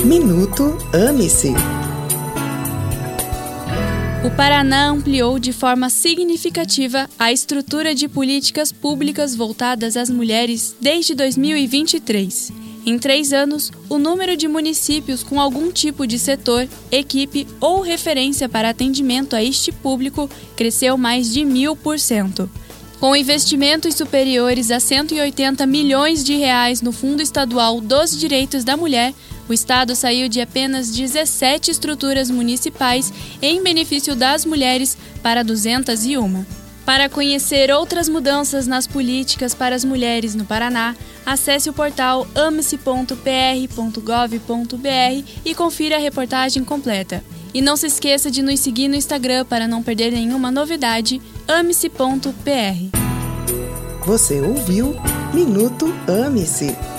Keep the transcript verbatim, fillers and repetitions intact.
Minuto Ame-se. O Paraná ampliou de forma significativa a estrutura de políticas públicas voltadas às mulheres desde dois mil e vinte e três. Em três anos, o número de municípios com algum tipo de setor, equipe ou referência para atendimento a este público cresceu mais de mil por cento. Com investimentos superiores a cento e oitenta milhões de reais no Fundo Estadual dos Direitos da Mulher, o Estado saiu de apenas dezessete estruturas municipais em benefício das mulheres para duzentas e uma. Para conhecer outras mudanças nas políticas para as mulheres no Paraná, acesse o portal ame-se ponto p r ponto gov ponto b r e confira a reportagem completa. E não se esqueça de nos seguir no Instagram para não perder nenhuma novidade, ame-se ponto p r. Você ouviu Minuto Ame-se.